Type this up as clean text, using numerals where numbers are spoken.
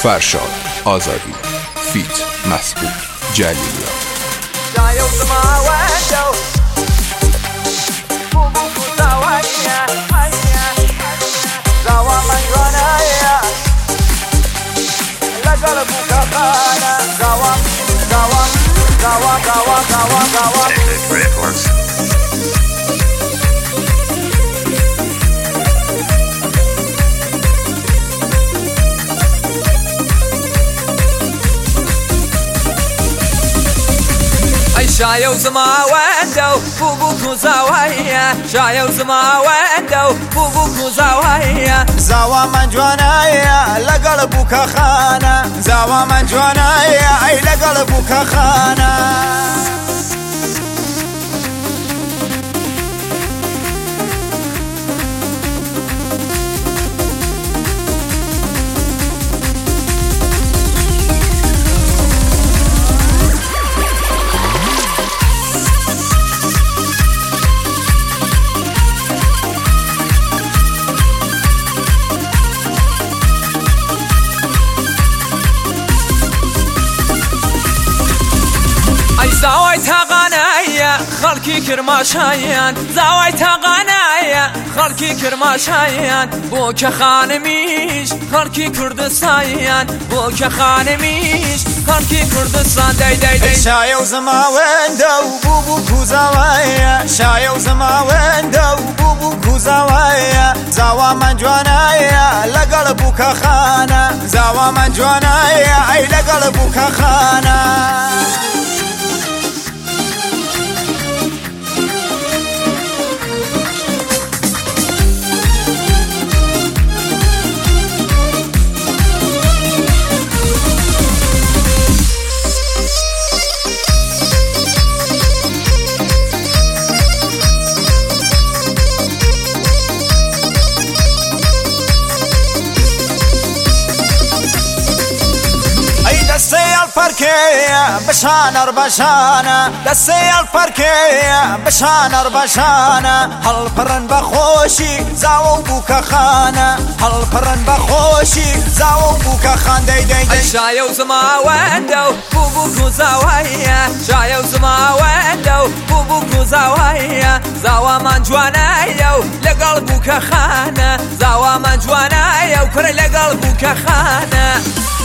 فرشاد آزادی فیت مسعود جلیلی شايو زما وندو بوبوك وزاوية شايو زما وندو بوبوك وزاوية زاوا من جوانايا لقلبك خانة زاوا من جوانايا اي لقلبك خانة زاويتها غنايا خلقي كرماشايان زاويتها غنايا خلقي كرماشايان بوك خانميش خلقي كردستان بوك خانميش خلقي كردستان داي داي داي شايو زما وندو بوبوك وزاوية شايو زما وندو بوبوك وزاوية زاوا من جوانايا لقلبك خانة زاوا من جوانايا اي لقلبك خانة دسي الفركية بشانر بشانة دسي الفركية بشانر بشانة هل فرن بخوشي زاو بوك خانة هل فرن بخوشي زاو بوك خان داي داي داي شايو زما وندو بوبوك وزاوية شايو زما وندو بوبوك وزاوية زاوا من جوانايا لقلبك خانة زاوا من جوانايا وكر لقلبك خانة